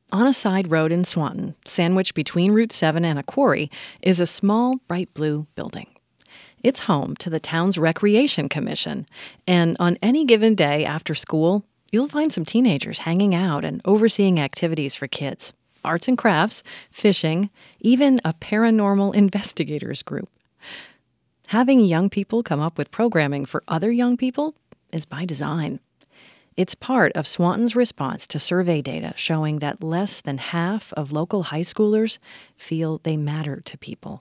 On a side road in Swanton, sandwiched between Route 7 and a quarry, is a small, bright blue building. It's home to the town's Recreation Commission, and on any given day after school, you'll find some teenagers hanging out and overseeing activities for kids, arts and crafts, fishing, even a paranormal investigators group. Having young people come up with programming for other young people is by design. It's part of Swanton's response to survey data showing that less than half of local high schoolers feel they matter to people.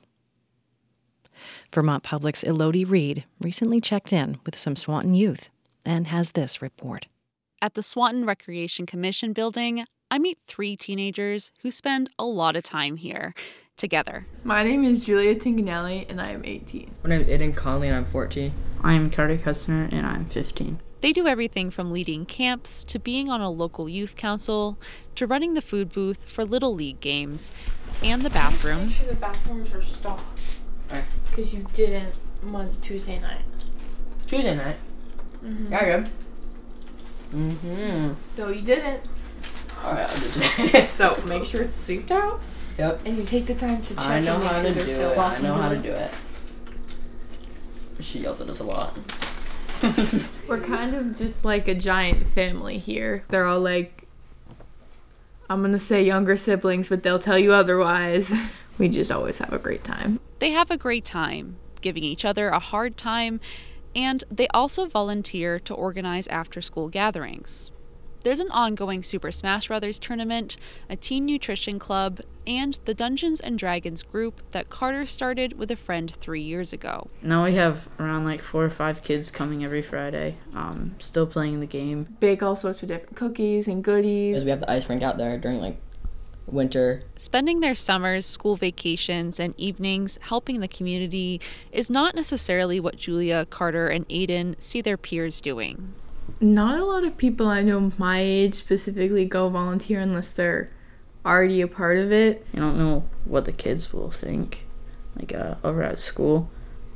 Vermont Public's Elodie Reed recently checked in with some Swanton youth and has this report. At the Swanton Recreation Commission building, I meet 3 teenagers who spend a lot of time here together. My name is Julia Tinganelli, and I am 18. My name is Aiden Conley, and I'm 14. I'm Carter Kutzner, and I'm 15. They do everything from leading camps to being on a local youth council to running the food booth for Little League games and the bathroom. Make sure the bathrooms are stocked. Because you didn't Tuesday night. Tuesday night? Mm-hmm. Yeah, good. Mm-hmm. No, you didn't. Alright, I'll do it. So make sure it's sweeped out. Yep. And you take the time to check. I know how to do it. I know how to do it. it. She yelled at us a lot. We're kind of just like a giant family here. They're all like, I'm going to say younger siblings, but they'll tell you otherwise. We just always have a great time. They have a great time, giving each other a hard time, and they also volunteer to organize after-school gatherings. There's an ongoing Super Smash Brothers tournament, a teen nutrition club, and the Dungeons & Dragons group that Carter started with a friend 3 years ago. Now we have around 4 or 5 kids coming every Friday, still playing the game. Bake all sorts of different cookies and goodies. Because we have the ice rink out there during winter. Spending their summers, school vacations, and evenings helping the community is not necessarily what Julia, Carter, and Aiden see their peers doing. Not a lot of people I know my age specifically go volunteer unless they're already a part of it. You don't know what the kids will think, over at school.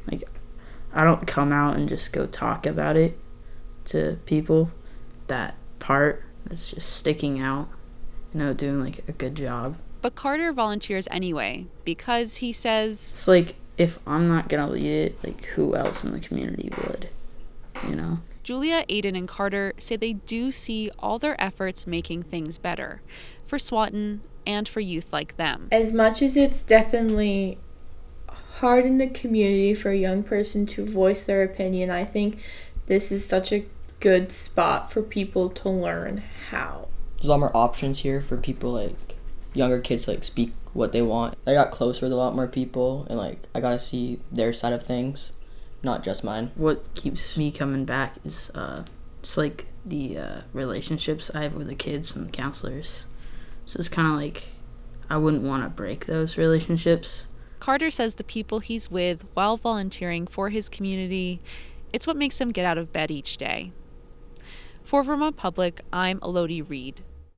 I don't come out and just go talk about it to people. That part is just sticking out, doing a good job. But Carter volunteers anyway because he says, It's if I'm not gonna lead it, who else in the community would, Julia, Aiden, and Carter say they do see all their efforts making things better for Swanton and for youth like them. As much as it's definitely hard in the community for a young person to voice their opinion, I think this is such a good spot for people to learn how. There's a lot more options here for people, younger kids to, speak what they want. I got closer with a lot more people, and, I got to see their side of things, not just mine. What keeps me coming back is it's the relationships I have with the kids and the counselors. So it's kind of I wouldn't want to break those relationships. Carter says the people he's with while volunteering for his community, it's what makes him get out of bed each day. For Vermont Public, I'm Elodie Reed.